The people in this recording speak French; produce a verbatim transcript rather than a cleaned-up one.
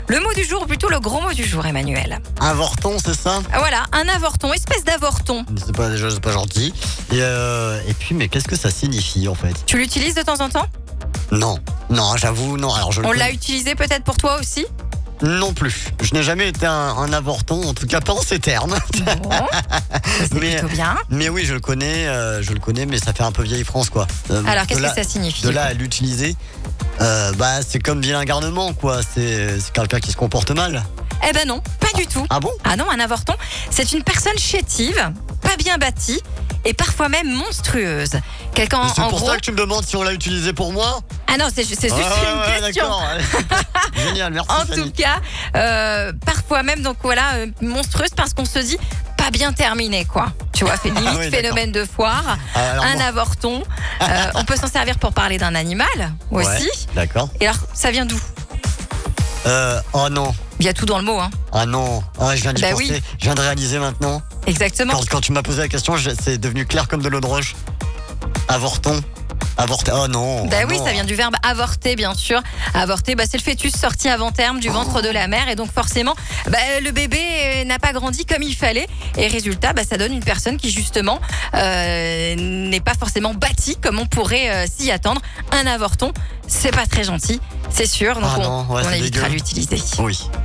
Le mot du jour, ou plutôt le gros mot du jour, Emmanuel. Avorton, c'est ça? Voilà, un avorton, espèce d'avorton. C'est pas déjà, c'est pas gentil. Et, euh, et puis, mais qu'est-ce que ça signifie en fait? Tu l'utilises de temps en temps? Non, non, j'avoue, non. Alors je le On connais- l'a utilisé peut-être pour toi aussi? Non plus. Je n'ai jamais été un, un avorton, en tout cas pas en ces termes. Bon, c'est Mais- plutôt bien. Mais oui, je le connais, euh, je le connais, mais ça fait un peu vieille France, quoi. Euh, Alors, de qu'est-ce là- que ça signifie? De là à l'utiliser, euh, bah c'est comme vilain garnement, quoi. C'est c'est quelqu'un qui se comporte mal. Eh ben non, pas du tout. Ah bon? Ah non, un avorton, c'est une personne chétive, pas bien bâtie et parfois même monstrueuse. Quelqu'un C'est en pour gros... ça que tu me demandes si on l'a utilisé pour moi? Ah non, c'est ju- c'est juste Ah, ouais, une question. d'accord. Génial, merci En Fanny. tout cas, euh, parfois même, donc voilà, euh, monstrueuse parce qu'on se dit pas bien terminé, quoi. Tu vois, fait limite Ah oui, phénomène de foire, Ah, alors un moi- avorton. Euh, on peut s'en servir pour parler d'un animal aussi. Ouais, d'accord. Et alors, ça vient d'où? Euh, oh non. Il y a tout dans le mot, hein. Ah non. Ah, je viens d'y Bah penser. oui. Je viens de réaliser maintenant. Exactement. Quand, quand tu m'as posé la question, je- c'est devenu clair comme de l'eau de roche. Avorton. Avorter. Oh non. Bah oh oui, non. ça vient du verbe avorter, bien sûr. Avorter, bah, c'est le fœtus sorti avant terme du ventre de la mère. Et donc, forcément, bah, le bébé euh, n'a pas grandi comme il fallait. Et résultat, bah, ça donne une personne qui, justement, euh, n'est pas forcément bâtie comme on pourrait euh, s'y attendre. Un avorton, c'est pas très gentil, c'est sûr. Donc, Ah on, non, ouais, on c'est évitera dégueu. l'utiliser. Oui.